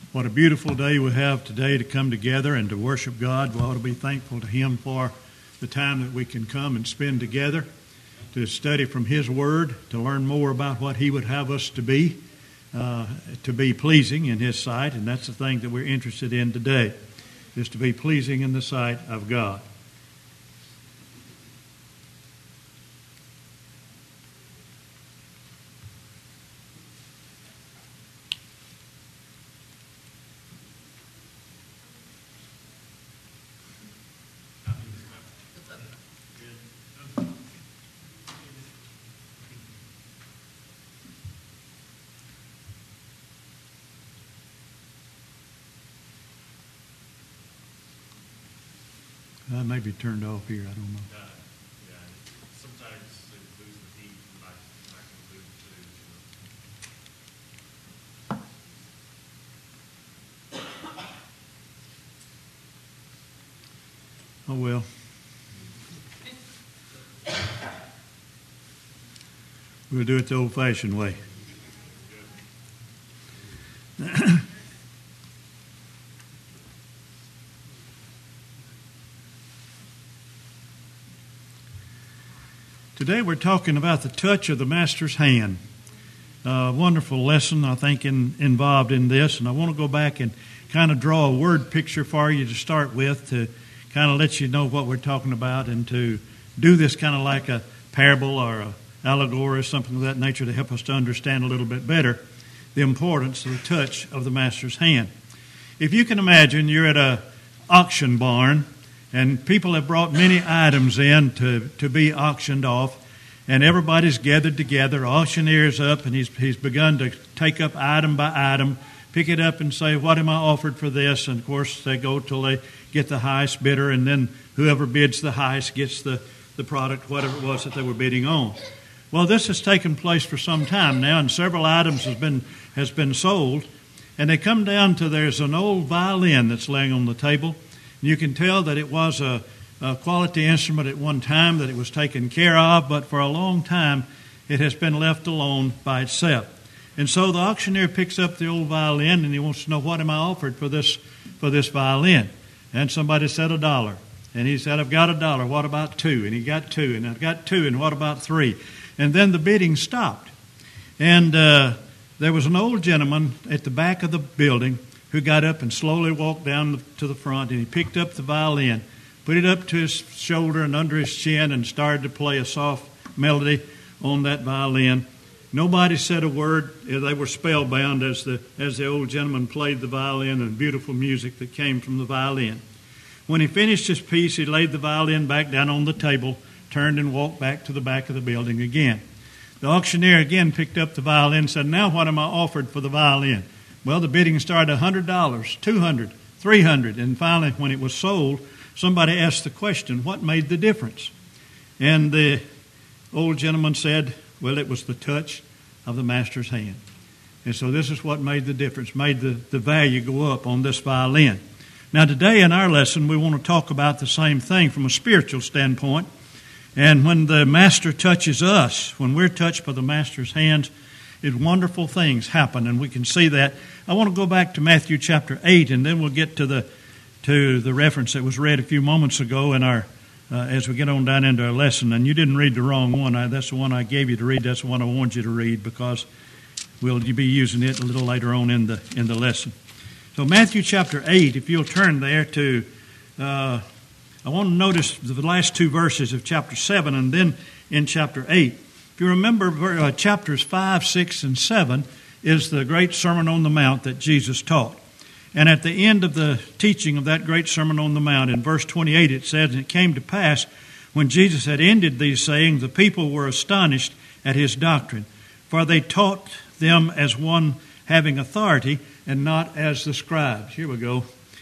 What a beautiful day we have today to come together and to worship God. We ought to be thankful to Him for the time that we can come and spend together to study from His Word, to learn more about what He would have us to be pleasing in His sight. And that's the thing that we're interested in today, is to be pleasing in the sight of God. May be turned off here. I don't know. Yeah. Sometimes they lose the heat. Might lose it too. Oh, well. We'll do it the old-fashioned way. Today we're talking about the touch of the Master's hand. A wonderful lesson, I think, involved in this. And I want to go back and kind of draw a word picture for you to start with, to kind of let you know what we're talking about, and to do this kind of like a parable or an allegory or something of that nature to help us to understand a little bit better the importance of the touch of the Master's hand. If you can imagine, you're at an auction barn, and people have brought many items in to be auctioned off, and everybody's gathered together. Auctioneer's up, and he's begun to take up item by item, pick it up and say, what am I offered for this? And, of course, they go till they get the highest bidder, and then whoever bids the highest gets the product, whatever it was that they were bidding on. Well, this has taken place for some time now, and several items has been sold, and they come down to there's an old violin that's laying on the table. You can tell that it was a quality instrument at one time, that it was taken care of, but for a long time it has been left alone by itself. And so the auctioneer picks up the old violin, and he wants to know, what am I offered for this violin? And somebody said $1. And he said, I've got $1. What about $2? And he got $2. And I've got $2. And what about $3? And then the bidding stopped. And there was an old gentleman at the back of the building who got up and slowly walked down to the front, and he picked up the violin, put it up to his shoulder and under his chin, and started to play a soft melody on that violin. Nobody said a word. They were spellbound as the old gentleman played the violin, and beautiful music that came from the violin. When he finished his piece, he laid the violin back down on the table, turned and walked back to the back of the building again. The auctioneer again picked up the violin and said, now what am I offered for the violin? Well, the bidding started $100, $200, $300, and finally, when it was sold, somebody asked the question, what made the difference? And the old gentleman said, well, it was the touch of the Master's hand. And so this is what made the difference, made the value go up on this violin. Now, today in our lesson, we want to talk about the same thing from a spiritual standpoint. And when the Master touches us, when we're touched by the Master's hands, wonderful things happen, and we can see that. I want to go back to Matthew chapter 8, and then we'll get to the reference that was read a few moments ago in our as we get on down into our lesson. And you didn't read the wrong one. That's the one I gave you to read. That's the one I wanted you to read, because we'll be using it a little later on in the lesson. So Matthew chapter 8, if you'll turn there to, I want to notice the last two verses of chapter 7 and then in chapter 8. If you remember, chapters 5, 6, and 7 is the great Sermon on the Mount that Jesus taught. And at the end of the teaching of that great Sermon on the Mount, in verse 28, it says, and it came to pass, when Jesus had ended these sayings, the people were astonished at his doctrine, for they taught them as one having authority and not as the scribes. Here we go.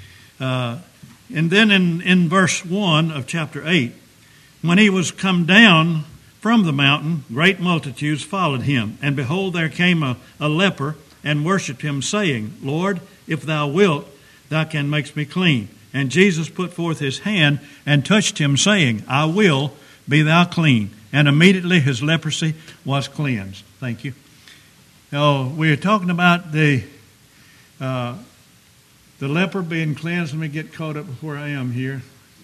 And then in verse 1 of chapter 8, when he was come down from the mountain, great multitudes followed him. And behold, there came a leper and worshipped him, saying, Lord, if thou wilt, thou can make me clean. And Jesus put forth his hand and touched him, saying, I will, be thou clean. And immediately his leprosy was cleansed. Thank you. Now, we're talking about the The leper being cleansed. Let me get caught up with where I am here.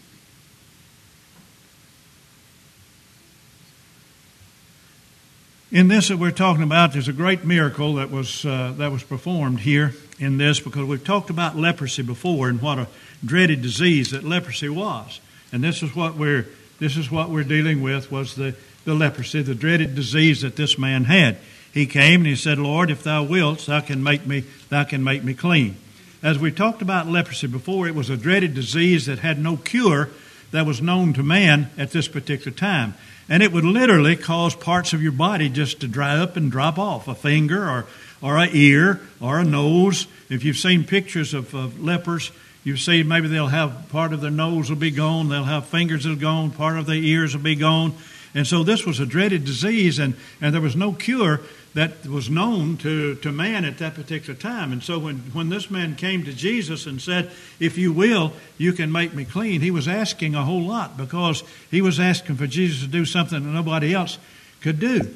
In this that we're talking about, there's a great miracle that was performed here in this, because we've talked about leprosy before and what a dreaded disease that leprosy was. And this is what we're dealing with, was the leprosy, the dreaded disease that this man had. He came and he said, Lord, if thou wilt, thou can make me clean. As we talked about leprosy before, it was a dreaded disease that had no cure that was known to man at this particular time. And it would literally cause parts of your body just to dry up and drop off, a finger or an ear or a nose. If you've seen pictures of lepers, you see maybe they'll have part of their nose will be gone, they'll have fingers that are gone, part of their ears will be gone. And so this was a dreaded disease, and there was no cure that was known to man at that particular time. And so when this man came to Jesus and said, if you will, you can make me clean, he was asking a whole lot, because he was asking for Jesus to do something that nobody else could do.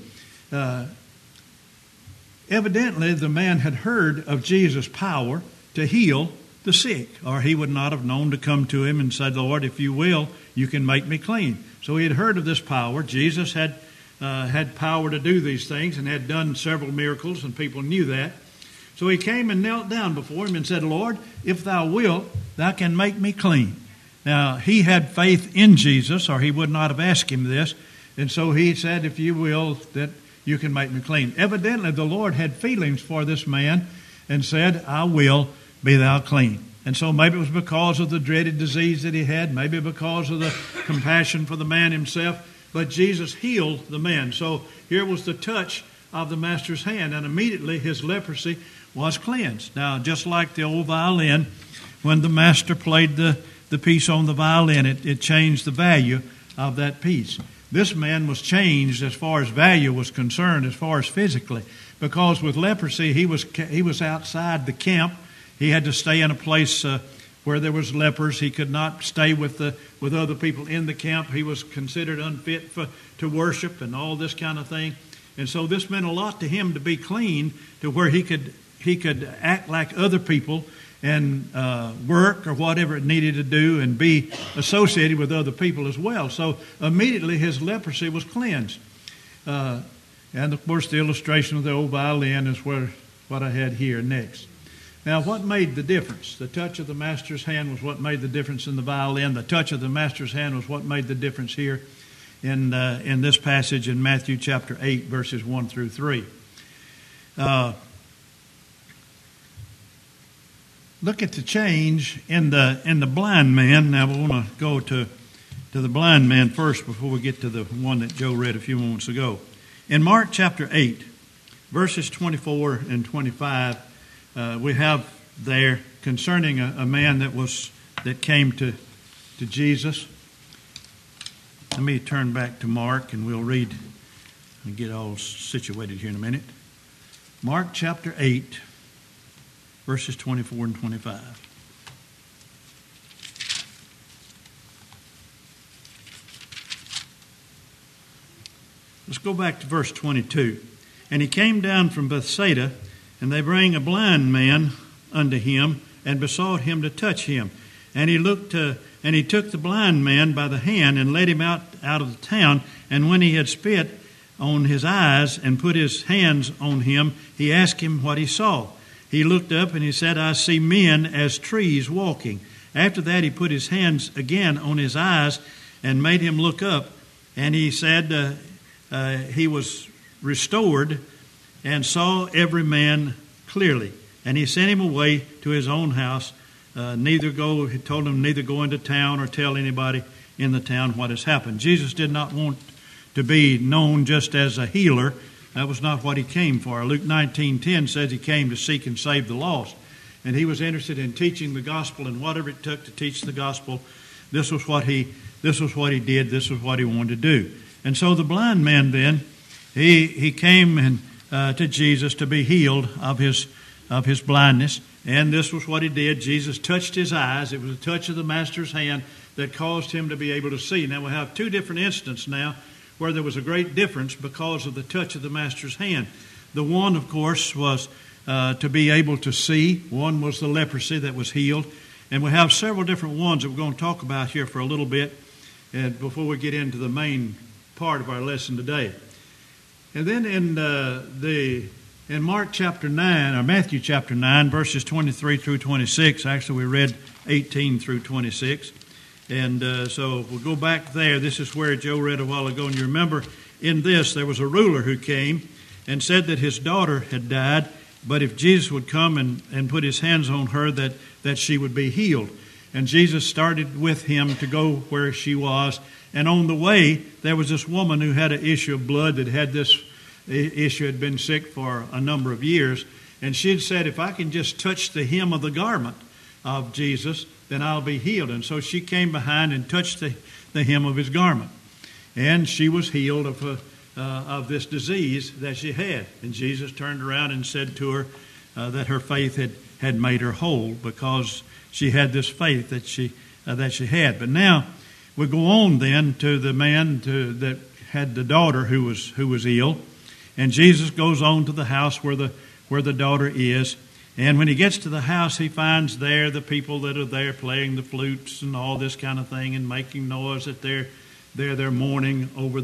Evidently, the man had heard of Jesus' power to heal the sick, or he would not have known to come to him and said, Lord, if you will, you can make me clean. So he had heard of this power. Jesus had power to do these things and had done several miracles, and people knew that. So he came and knelt down before him and said, Lord, if thou wilt, thou can make me clean. Now, he had faith in Jesus, or he would not have asked him this. And so he said, if you will, that you can make me clean. Evidently, the Lord had feelings for this man and said, I will, be thou clean. And so maybe it was because of the dreaded disease that he had, maybe because of the compassion for the man himself, but Jesus healed the man. So here was the touch of the Master's hand, and immediately his leprosy was cleansed. Now, just like the old violin, when the Master played the piece on the violin, it changed the value of that piece. This man was changed as far as value was concerned, as far as physically, because with leprosy, he was outside the camp. He had to stay in a place where there was lepers. He could not stay with other people in the camp. He was considered unfit to worship and all this kind of thing. And so this meant a lot to him to be clean, to where he could act like other people and work or whatever it needed to do and be associated with other people as well. So immediately his leprosy was cleansed. And of course the illustration of the old violin is what I had here next. Now, what made the difference? The touch of the Master's hand was what made the difference in the violin. The touch of the Master's hand was what made the difference here in this passage in Matthew chapter 8, verses 1 through 3. Look at the change in the blind man. Now, we want to go to the blind man first before we get to the one that Joe read a few moments ago. In Mark chapter 8, verses 24 and 25, we have there concerning a man that came to Jesus. Let me turn back to Mark and we'll read and get all situated here in a minute. Mark chapter 8, verses 24 and 25. Let's go back to verse 22. And he came down from Bethsaida, and they bring a blind man unto him, and besought him to touch him. And he took the blind man by the hand, and led him out of the town. And when he had spit on his eyes, and put his hands on him, he asked him what he saw. He looked up, and he said, I see men as trees walking. After that he put his hands again on his eyes, and made him look up. And he said he was restored, and saw every man clearly. And he sent him away to his own house. He told him neither go into town or tell anybody in the town what has happened. Jesus did not want to be known just as a healer. That was not what he came for. Luke 19:10 says he came to seek and save the lost. And he was interested in teaching the gospel, and whatever it took to teach the gospel, this was what he did. This was what he wanted to do. And so the blind man then, he came to Jesus to be healed of his blindness, and this was what he did. Jesus touched his eyes. It was a touch of the Master's hand that caused him to be able to see. Now we have two different instances now where there was a great difference because of the touch of the Master's hand. The one, of course, was to be able to see. One was the leprosy that was healed. And we have several different ones that we're going to talk about here for a little bit and before we get into the main part of our lesson today. And then in Mark chapter 9, or Matthew chapter 9, verses 23 through 26, actually we read 18 through 26. And so we'll go back there. This is where Joe read a while ago. And you remember in this, there was a ruler who came and said that his daughter had died, but if Jesus would come and put his hands on her, that she would be healed. And Jesus started with him to go where she was. And on the way, there was this woman who had an issue of blood that had this issue, had been sick for a number of years. And she had said, if I can just touch the hem of the garment of Jesus, then I'll be healed. And so she came behind and touched the hem of his garment. And she was healed of this disease that she had. And Jesus turned around and said to her that her faith had made her whole because she had this faith that she had. But now we go on then to the man that had the daughter who was ill. And Jesus goes on to the house where the daughter is. And when he gets to the house, he finds there the people that are there playing the flutes and all this kind of thing and making noise that they're mourning over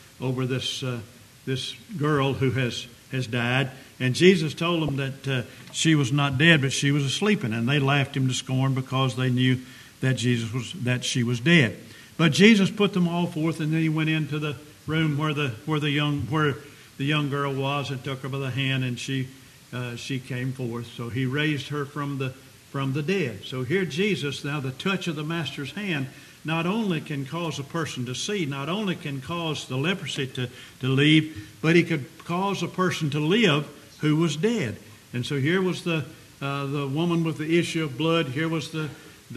this girl who has died. And Jesus told them that she was not dead, but she was sleeping. And they laughed him to scorn because they knew that she was dead. But Jesus put them all forth, and then he went into the room where the young girl was and took her by the hand, and she came forth. So he raised her from the dead. So here Jesus, now the touch of the Master's hand, not only can cause a person to see, not only can cause the leprosy to leave, but he could cause a person to live who was dead. And so here was the woman with the issue of blood. Here was the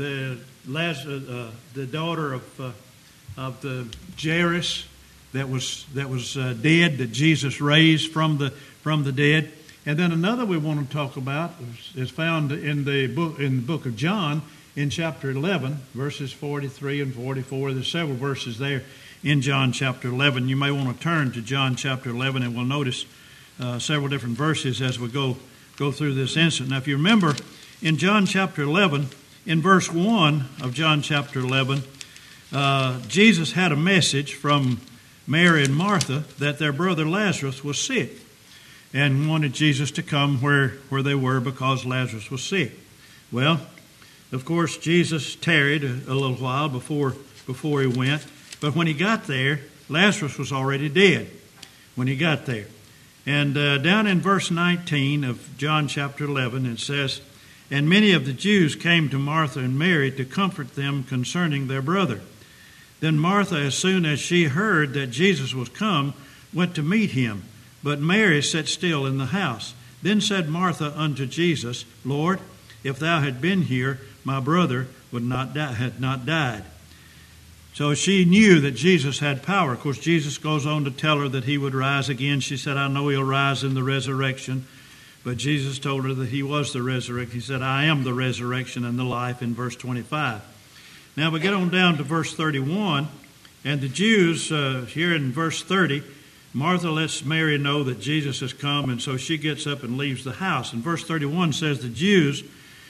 daughter of the Jairus that was dead, that Jesus raised from the dead. And then another we want to talk about is found in the book of John in chapter 11, verses 43 and 44. There's several verses there in John chapter 11. You may want to turn to John chapter 11, and we'll notice several different verses as we go through this incident. Now, if you remember, in John chapter 11, in verse 1 of John chapter 11, Jesus had a message from Mary and Martha that their brother Lazarus was sick and wanted Jesus to come where they were because Lazarus was sick. Well, of course, Jesus tarried a little while before he went. But when he got there, Lazarus was already dead when he got there. And down in verse 19 of John chapter 11, it says, "And many of the Jews came to Martha and Mary to comfort them concerning their brother. Then Martha, as soon as she heard that Jesus was come, went to meet him. But Mary sat still in the house. Then said Martha unto Jesus, Lord, if thou had been here, my brother had not died." So she knew that Jesus had power. Of course, Jesus goes on to tell her that he would rise again. She said, I know he'll rise in the resurrection. But Jesus told her that he was the resurrection. He said, I am the resurrection and the life in verse 25. Now we get on down to verse 31. And the Jews, here in verse 30, Martha lets Mary know that Jesus has come, and so she gets up and leaves the house. And verse 31 says the Jews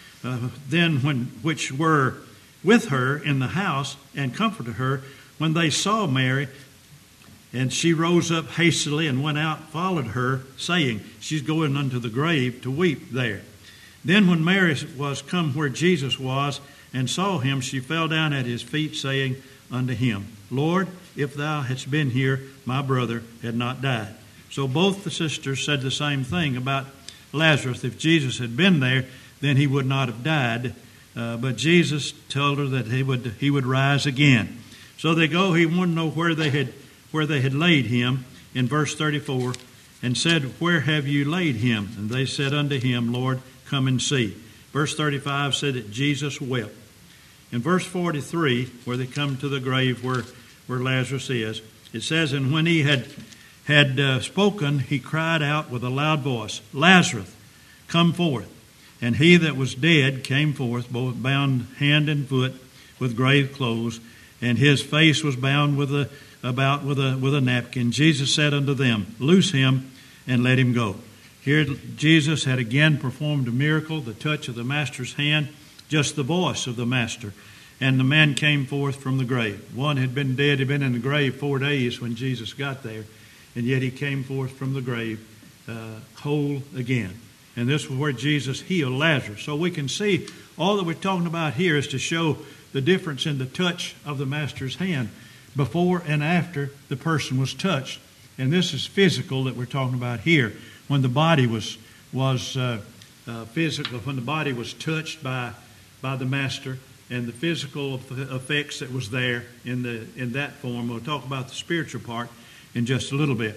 which were with her in the house and comforted her, when they saw Mary, and she rose up hastily and went out, followed her, saying, she's going unto the grave to weep there. Then when Mary was come where Jesus was and saw him, she fell down at his feet, saying unto him, Lord, if thou hadst been here, my brother had not died. So both the sisters said the same thing about Lazarus. If Jesus had been there, then he would not have died. But Jesus told her that he would rise again. So they go. He wanted to know where they had laid him in verse 34, and said, Where have you laid him? And they said unto him, Lord, come and see. Verse 35 said that Jesus wept. In verse 43, where they come to the grave where Lazarus is, it says, And when he had spoken, he cried out with a loud voice, Lazarus, come forth. And he that was dead came forth, both bound hand and foot with grave clothes, and his face was bound with a napkin. Jesus said unto them, Loose him and let him go. Here Jesus had again performed a miracle, the touch of the Master's hand, just the voice of the Master. And the man came forth from the grave. One had been dead, had been in the grave 4 days when Jesus got there. And yet he came forth from the grave whole again. And this was where Jesus healed Lazarus. So we can see all that we're talking about here is to show the difference in the touch of the Master's hand before and after the person was touched. And this is physical that we're talking about here. When the body was physical, when the body was touched by the Master, and the physical effects that was there in that form. We'll talk about the spiritual part in just a little bit.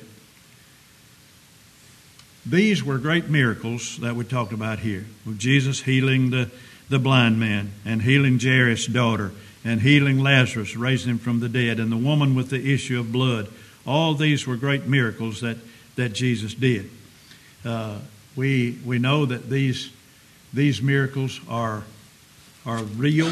These were great miracles that we talked about here, with Jesus healing the blind man, and healing Jairus' daughter, and healing Lazarus, raising him from the dead, and the woman with the issue of blood. All these were great miracles that Jesus did. We know that these miracles are real.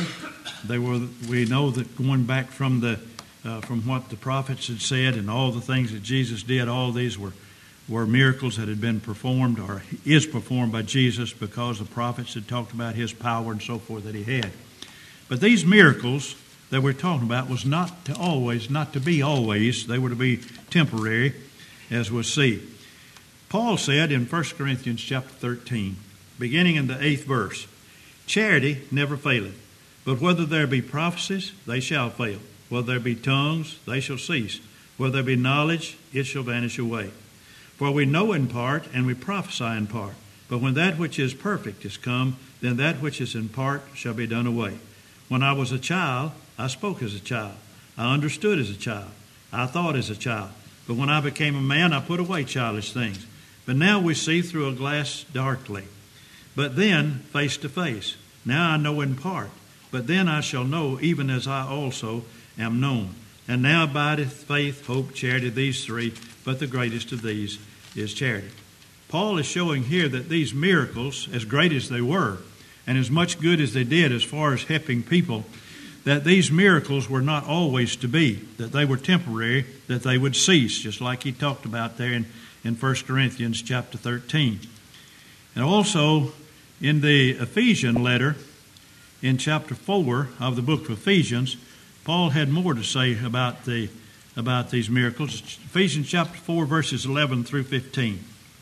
We know that going back from what the prophets had said and all the things that Jesus did, all these were miracles that had been performed or is performed by Jesus because the prophets had talked about his power and so forth that he had. But these miracles that we're talking about was not to be always. They were to be temporary, as we'll see. Paul said in 1 Corinthians chapter 13, beginning in the 8th verse, "Charity never faileth, but whether there be prophecies, they shall fail. Whether there be tongues, they shall cease. Whether there be knowledge, it shall vanish away. For we know in part, and we prophesy in part. But when that which is perfect is come, then that which is in part shall be done away. When I was a child, I spoke as a child. I understood as a child. I thought as a child. But when I became a man, I put away childish things. But now we see through a glass darkly. But then face to face. Now I know in part. But then I shall know, even as I also am known. And now abideth faith, hope, charity, these three. But the greatest of these is charity." Paul is showing here that these miracles, as great as they were, and as much good as they did as far as helping people, that these miracles were not always to be, that they were temporary, that they would cease, just like he talked about there in 1 Corinthians chapter 13. And also in the Ephesian letter, in chapter 4 of the book of Ephesians, Paul had more to say about these miracles. Ephesians chapter 4, verses 11 through 15.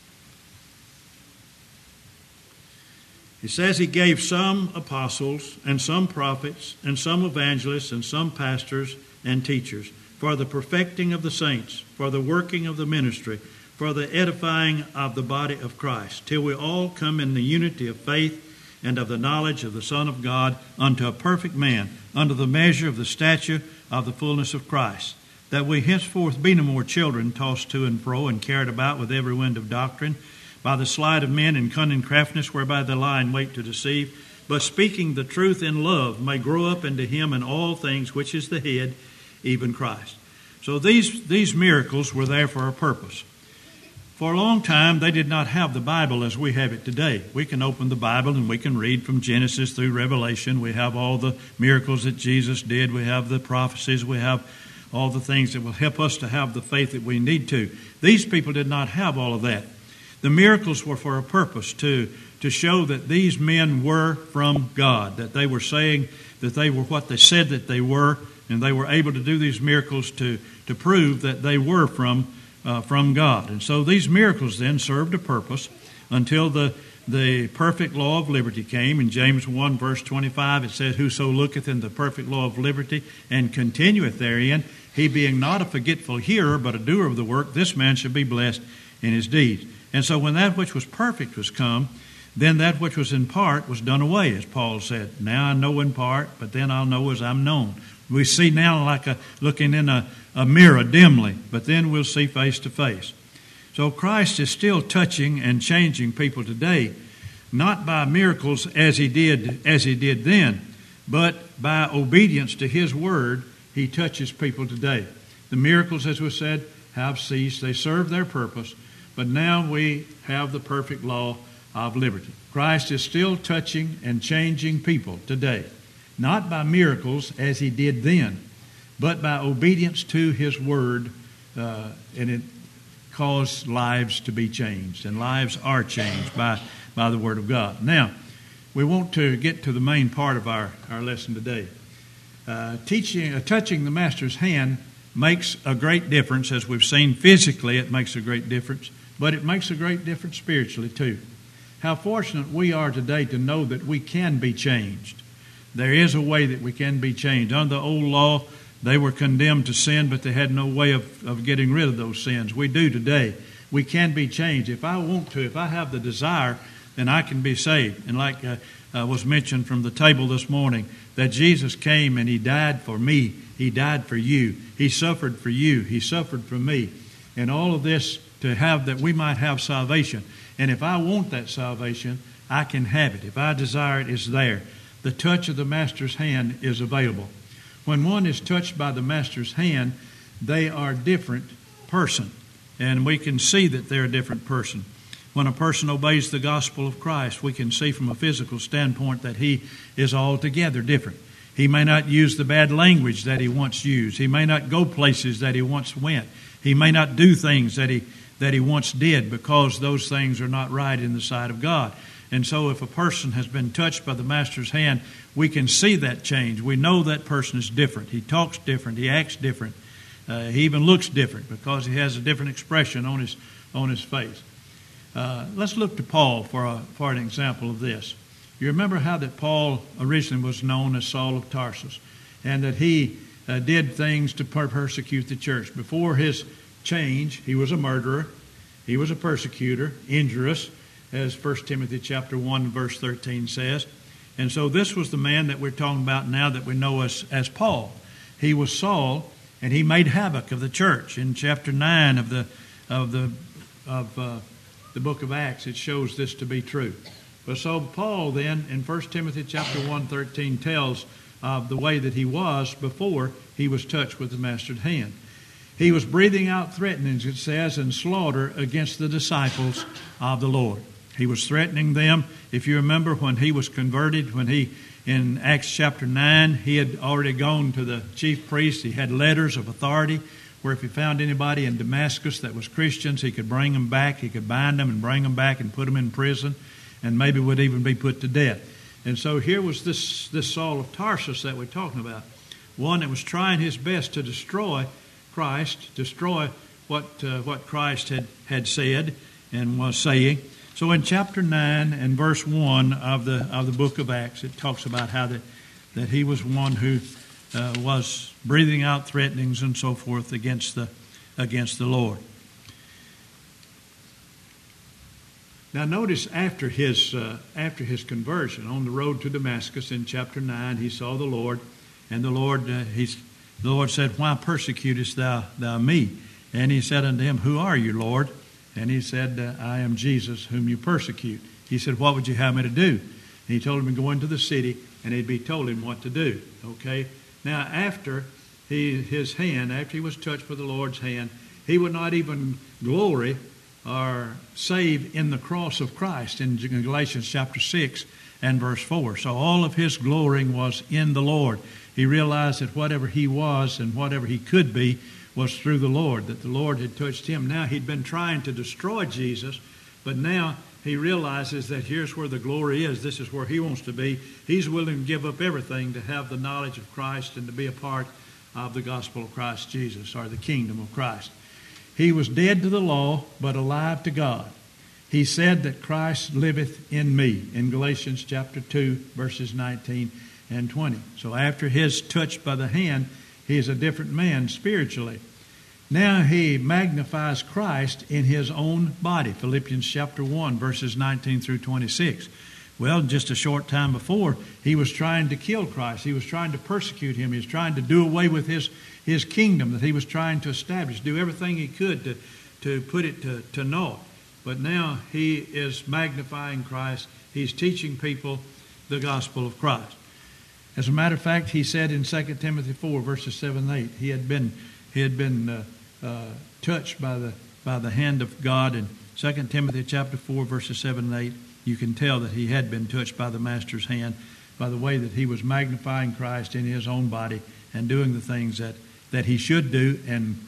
It says, "He gave some apostles, and some prophets, and some evangelists, and some pastors and teachers, for the perfecting of the saints, for the working of the ministry, for the edifying of the body of Christ, till we all come in the unity of faith and of the knowledge of the Son of God, unto a perfect man, unto the measure of the stature of the fullness of Christ, that we henceforth be no more children, tossed to and fro, and carried about with every wind of doctrine, by the sleight of men and cunning craftiness, whereby they lie in wait to deceive, but speaking the truth in love, may grow up into him in all things, which is the head, even Christ." So these miracles were there for a purpose. For a long time, they did not have the Bible as we have it today. We can open the Bible and we can read from Genesis through Revelation. We have all the miracles that Jesus did. We have the prophecies. We have all the things that will help us to have the faith that we need to. These people did not have all of that. The miracles were for a purpose, to show that these men were from God, that they were saying that they were what they said that they were, and they were able to do these miracles to prove that they were from God. And so these miracles then served a purpose until the perfect law of liberty came. In James 1 verse 25 it says, "Whoso looketh in the perfect law of liberty and continueth therein, he being not a forgetful hearer but a doer of the work, this man shall be blessed in his deeds." And so when that which was perfect was come, then that which was in part was done away, as Paul said. "Now I know in part, but then I'll know as I'm known." We see now like looking in a mirror dimly, but then we'll see face to face. So Christ is still touching and changing people today, not by miracles as he did then, but by obedience to his word. He touches people today. The miracles, as we said, have ceased. They serve their purpose, but now we have the perfect law of liberty. Christ is still touching and changing people today, not by miracles as he did then, but by obedience to his word. And cause lives to be changed, and lives are changed by the Word of God. Now, we want to get to the main part of our lesson today. Touching the Master's hand makes a great difference. As we've seen physically, it makes a great difference, but it makes a great difference spiritually too. How fortunate we are today to know that we can be changed. There is a way that we can be changed. Under the old law, they were condemned to sin, but they had no way of getting rid of those sins. We do today. We can be changed. If I want to, if I have the desire, then I can be saved. And like was mentioned from the table this morning, that Jesus came and He died for me. He died for you. He suffered for you. He suffered for me. And all of this to have that we might have salvation. And if I want that salvation, I can have it. If I desire it, it's there. The touch of the Master's hand is available. When one is touched by the Master's hand, they are a different person. And we can see that they're a different person. When a person obeys the gospel of Christ, we can see from a physical standpoint that he is altogether different. He may not use the bad language that he once used. He may not go places that he once went. He may not do things that he once did, because those things are not right in the sight of God. And so if a person has been touched by the Master's hand, we can see that change. We know that person is different. He talks different. He acts different. He even looks different because he has a different expression on his face. Let's look to Paul for an example of this. You remember how that Paul originally was known as Saul of Tarsus, and that he did things to persecute the church. Before his change, he was a murderer, he was a persecutor, injurious, as 1 Timothy chapter 1 verse 13 says. And so this was the man that we're talking about now that we know as Paul. He was Saul, and he made havoc of the church. In chapter 9 of the book of Acts, it shows this to be true. But so Paul then, in 1 Timothy chapter 1:13, tells of the way that he was before he was touched with the Master's hand. He was breathing out threatenings, it says, and slaughter against the disciples of the Lord. He was threatening them. If you remember when he was converted, in Acts chapter 9, he had already gone to the chief priest. He had letters of authority where if he found anybody in Damascus that was Christians, he could bring them back. He could bind them and bring them back and put them in prison, and maybe would even be put to death. And so here was this Saul of Tarsus that we're talking about, one that was trying his best to destroy Christ, destroy what Christ had said and was saying. So in chapter 9 and verse 1 of the book of Acts, it talks about how that he was one who was breathing out threatenings and so forth against the Lord. Now notice after his conversion on the road to Damascus in chapter 9, he saw the Lord, and the Lord said, "Why persecutest thou me?" And he said unto him, "Who are you, Lord?" And he said, "I am Jesus whom you persecute." He said, "What would you have me to do?" And he told him to go into the city, and he'd be told him what to do. Okay. Now after he was touched with the Lord's hand, he would not even glory or save in the cross of Christ in Galatians chapter 6 and verse 4. So all of his glorying was in the Lord. He realized that whatever he was and whatever he could be was through the Lord, that the Lord had touched him. Now he'd been trying to destroy Jesus, but now he realizes that here's where the glory is. This is where he wants to be. He's willing to give up everything to have the knowledge of Christ and to be a part of the gospel of Christ Jesus, or the kingdom of Christ. He was dead to the law, but alive to God. He said that Christ liveth in me, in Galatians chapter 2, verses 19 and 20. So after his touch by the hand, he is a different man spiritually. Now he magnifies Christ in his own body. Philippians chapter 1, verses 19 through 26. Well, just a short time before, he was trying to kill Christ. He was trying to persecute him. He was trying to do away with his kingdom that he was trying to establish, do everything he could to put it to naught. But now he is magnifying Christ. He's teaching people the gospel of Christ. As a matter of fact, he said in 2 Timothy 4, verses 7 and 8, he had been touched by the hand of God. In 2 Timothy chapter 4, verses 7 and 8, you can tell that he had been touched by the Master's hand by the way that he was magnifying Christ in his own body and doing the things that he should do and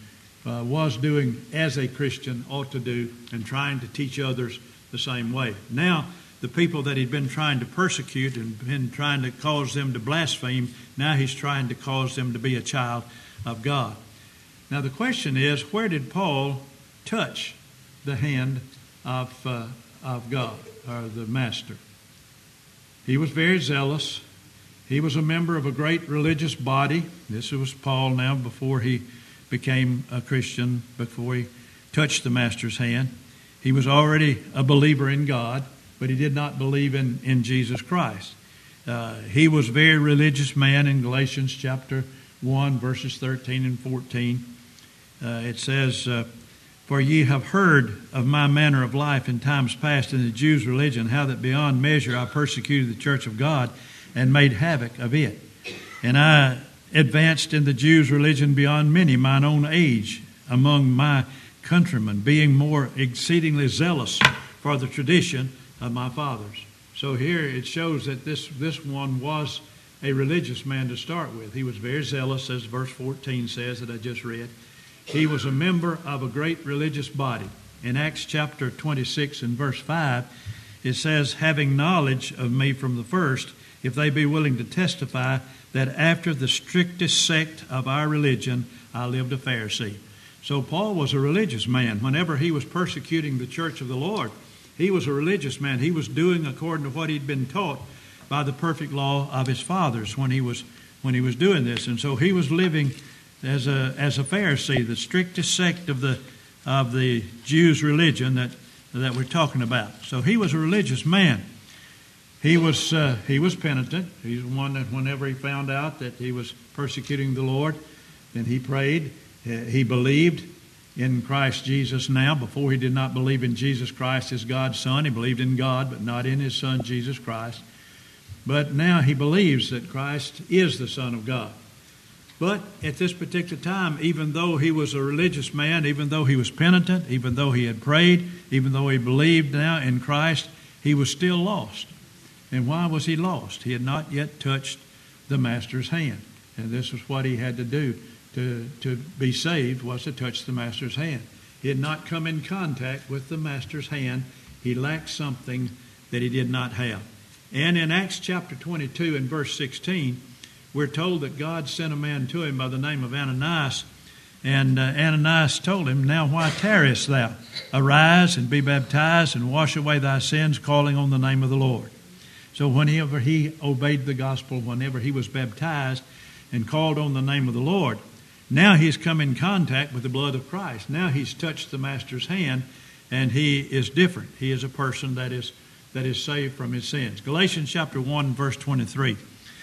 was doing as a Christian ought to do, and trying to teach others the same way. Now, the people that he'd been trying to persecute and been trying to cause them to blaspheme, now he's trying to cause them to be a child of God. Now, the question is, where did Paul touch the hand of God, or the Master? He was very zealous. He was a member of a great religious body. This was Paul now before he became a Christian, before he touched the Master's hand. He was already a believer in God, but he did not believe in Jesus Christ. He was a very religious man. In Galatians chapter 1, verses 13 and 14, it says, "For ye have heard of my manner of life in times past in the Jews' religion, how that beyond measure I persecuted the church of God and made havoc of it. And I advanced in the Jews' religion beyond many mine own age among my countrymen, being more exceedingly zealous for the tradition of my fathers." So here it shows that this one was a religious man to start with. He was very zealous, as verse 14 says that I just read. He was a member of a great religious body. In Acts chapter 26 and verse 5, it says, "Having knowledge of me from the first, if they be willing to testify that after the strictest sect of our religion, I lived a Pharisee." So Paul was a religious man. Whenever he was persecuting the church of the Lord, he was a religious man. He was doing according to what he'd been taught by the perfect law of his fathers when he was doing this. And so he was living as a Pharisee, the strictest sect of the Jews' religion that we're talking about. So he was a religious man. He was penitent. He's one that whenever he found out that he was persecuting the Lord, then he prayed. He believed in Christ Jesus now. Before he did not believe in Jesus Christ as God's Son. He believed in God, but not in his Son, Jesus Christ. But now he believes that Christ is the Son of God. But at this particular time, even though he was a religious man, even though he was penitent, even though he had prayed, even though he believed now in Christ, he was still lost. And why was he lost? He had not yet touched the Master's hand. And this was what he had to do to be saved, was to touch the Master's hand. He had not come in contact with the Master's hand. He lacked something that he did not have. And in Acts chapter 22 and verse 16, we're told that God sent a man to him by the name of Ananias. And Ananias told him, "Now why tarriest thou? Arise and be baptized and wash away thy sins, calling on the name of the Lord." So whenever he obeyed the gospel, whenever he was baptized and called on the name of the Lord, now he's come in contact with the blood of Christ. Now he's touched the Master's hand, and he is different. He is a person that is saved from his sins. Galatians chapter 1, verse 23.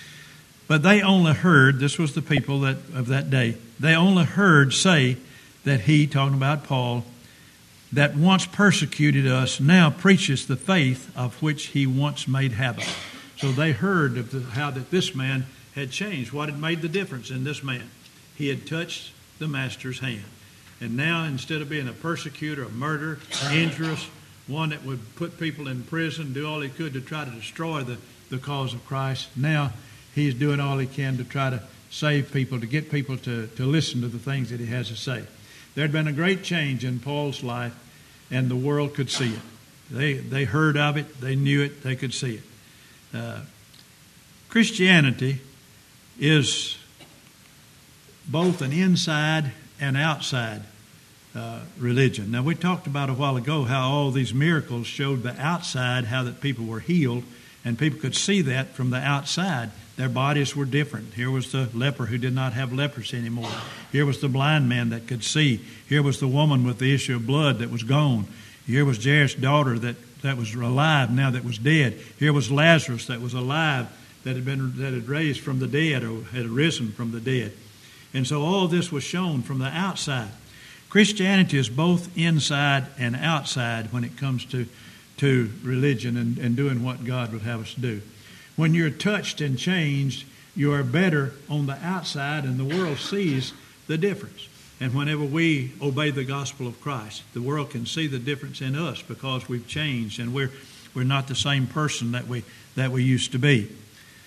"But they only heard," this was the people of that day, "they only heard say that he," talking about Paul, "that once persecuted us, now preacheth the faith of which he once made havoc." So they heard of how that this man had changed, what had made the difference in this man. He had touched the Master's hand. And now, instead of being a persecutor, a murderer, injurious, one that would put people in prison, do all he could to try to destroy the cause of Christ, now he's doing all he can to try to save people, to get people to listen to the things that he has to say. There had been a great change in Paul's life, and the world could see it. They heard of it, they knew it, they could see it. Christianity is both an inside and outside religion. Now, we talked about a while ago how all these miracles showed the outside, how that people were healed, and people could see that from the outside. Their bodies were different. Here was the leper who did not have leprosy anymore. Here was the blind man that could see. Here was the woman with the issue of blood that was gone. Here was Jairus' daughter that was alive, now that was dead. Here was Lazarus that was alive, that had raised from the dead, or had risen from the dead. And so all this was shown from the outside. Christianity is both inside and outside when it comes to religion and doing what God would have us do. When you're touched and changed, you are better on the outside, and the world sees the difference. And whenever we obey the gospel of Christ, the world can see the difference in us because we've changed and we're not the same person that we used to be.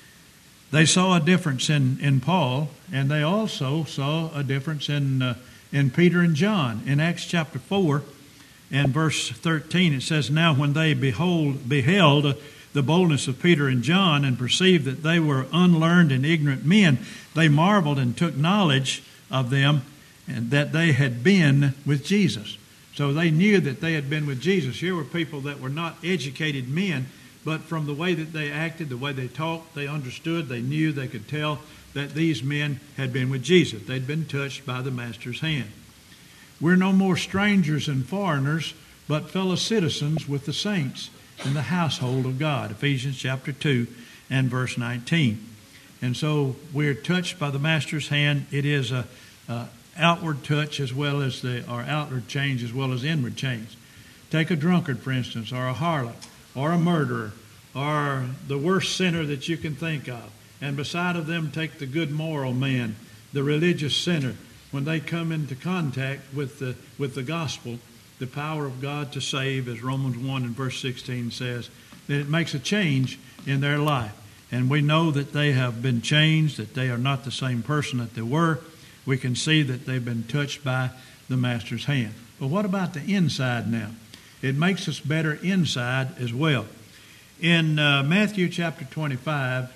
They saw a difference in Paul, and they also saw a difference in in Peter and John. In Acts chapter 4 and verse 13, it says, "Now when they beheld the boldness of Peter and John, and perceived that they were unlearned and ignorant men, they marveled and took knowledge of them, and that they had been with Jesus." So they knew that they had been with Jesus. Here were people that were not educated men, but from the way that they acted, the way they talked, they understood, they knew, they could tell that these men had been with Jesus. They'd been touched by the Master's hand. We're no more strangers and foreigners, but fellow citizens with the saints in the household of God. Ephesians chapter 2 and verse 19. And so we're touched by the Master's hand. It is a outward touch as well as or outward change as well as inward change. Take a drunkard, for instance, or a harlot, or a murderer, or the worst sinner that you can think of. And beside of them, take the good moral man, the religious sinner. When they come into contact with the gospel, the power of God to save, as Romans 1 and verse 16 says, that it makes a change in their life. And we know that they have been changed, that they are not the same person that they were. We can see that they've been touched by the Master's hand. But what about the inside now? It makes us better inside as well. In Matthew chapter 25,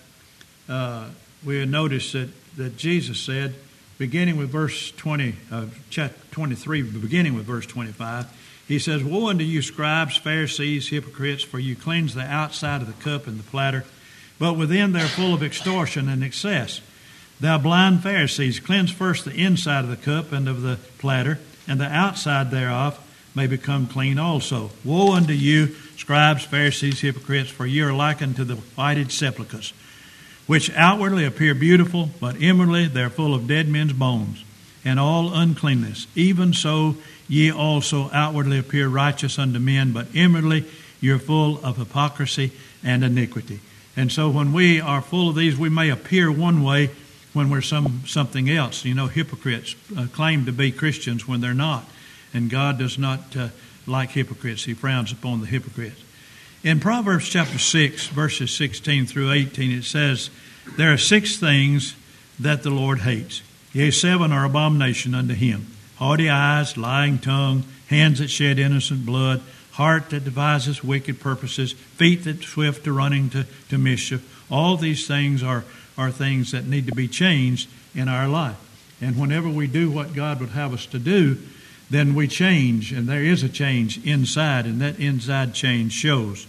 we notice that Jesus said, beginning with verse 20, chapter 23, beginning with verse 25, he says, "Woe unto you, scribes, Pharisees, hypocrites, for you cleanse the outside of the cup and the platter, but within they're full of extortion and excess. Thou blind Pharisees, cleanse first the inside of the cup and of the platter, and the outside thereof may become clean also. Woe unto you, scribes, Pharisees, hypocrites, for ye are likened to the whited sepulchres, which outwardly appear beautiful, but inwardly they are full of dead men's bones, and all uncleanness. Even so ye also outwardly appear righteous unto men, but inwardly ye are full of hypocrisy and iniquity." And so when we are full of these, we may appear one way when we're something else. You know, hypocrites claim to be Christians when they're not. And God does not like hypocrites. He frowns upon the hypocrites. In Proverbs chapter 6, verses 16 through 18, it says, "There are 6 things that the Lord hates. Yea, 7 are abomination unto him: haughty eyes, lying tongue, hands that shed innocent blood, heart that devises wicked purposes, feet that swift to running to mischief." All these things are things that need to be changed in our life. And whenever we do what God would have us to do, then we change, and there is a change inside, and that inside change shows.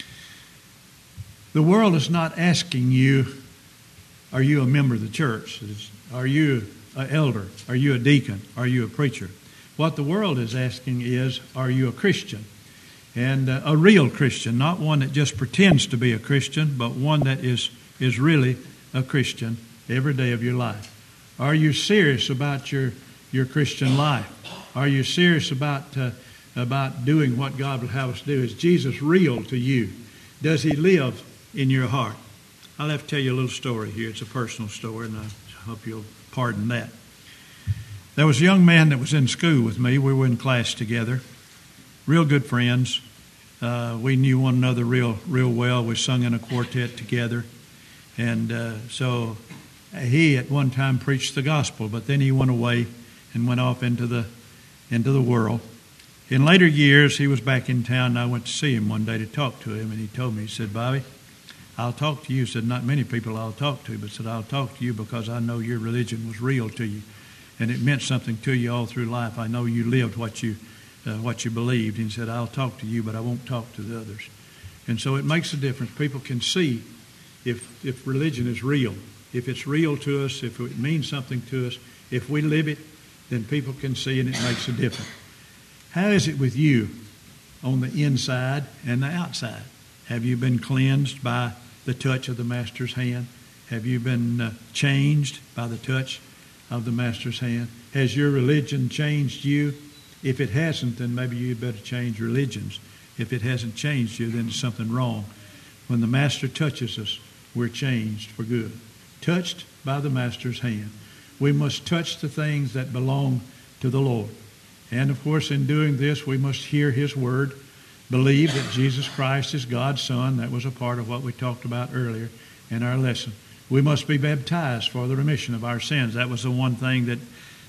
The world is not asking you, are you a member of the church? Are you an elder? Are you a deacon? Are you a preacher? What the world is asking is, are you a Christian? And a real Christian, not one that just pretends to be a Christian, but one that is really a Christian every day of your life. Are you serious about your Christian life? Are you serious about doing what God will have us do? Is Jesus real to you? Does he live in your heart? I'll have to tell you a little story here. It's a personal story, and I hope you'll pardon that. There was a young man that was in school with me. We were in class together. Real good friends. We knew one another real well. We sung in a quartet together. And so he at one time preached the gospel, but then he went away and went off into the world. In later years, he was back in town, and I went to see him one day to talk to him, and he told me, he said, "Bobby, I'll talk to you." He said, "Not many people I'll talk to, but said, I'll talk to you because I know your religion was real to you, and it meant something to you all through life. I know you lived what you believed." And he said, "I'll talk to you, but I won't talk to the others." And so it makes a difference. People can see if religion is real, if it's real to us, if it means something to us, if we live it, then people can see, and it makes a difference. How is it with you on the inside and the outside? Have you been cleansed by the touch of the Master's hand? Have you been changed by the touch of the Master's hand? Has your religion changed you? If it hasn't, then maybe you'd better change religions. If it hasn't changed you, then there's something wrong. When the Master touches us, we're changed for good. Touched by the Master's hand. We must touch the things that belong to the Lord. And of course, in doing this, we must hear his word, believe that Jesus Christ is God's Son. That was a part of what we talked about earlier in our lesson. We must be baptized for the remission of our sins. That was the one thing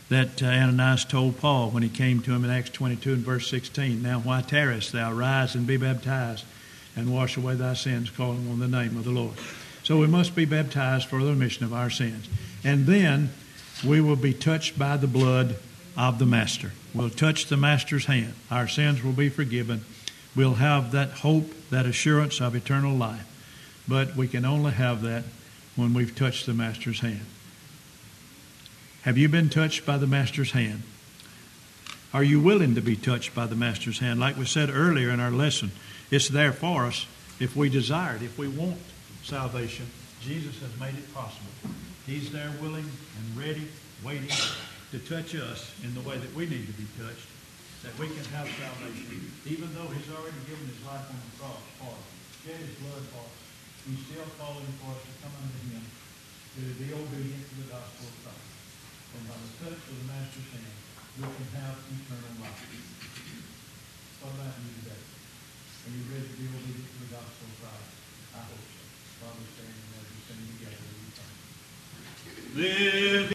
that Ananias told Paul when he came to him in Acts 22 and verse 16. Now why tarriest thou? Rise and be baptized and wash away thy sins, calling on the name of the Lord. So we must be baptized for the remission of our sins. And then we will be touched by the blood of the Master. We'll touch the Master's hand. Our sins will be forgiven. We'll have that hope, that assurance of eternal life. But we can only have that when we've touched the Master's hand. Have you been touched by the Master's hand? Are you willing to be touched by the Master's hand? Like we said earlier in our lesson, it's there for us if we desire it, if we want salvation. Jesus has made it possible. He's there willing and ready, waiting to touch us in the way that we need to be touched, that we can have salvation. Even though He's already given His life on the cross for us, shed His blood for us, He's still calling for us to come unto Him, to be obedient to the gospel of Christ. And by the touch of the Master's hand, we can have eternal life. What about you today? Are you ready to be obedient to the gospel of Christ? I hope so. Father, stand as we sing together. Live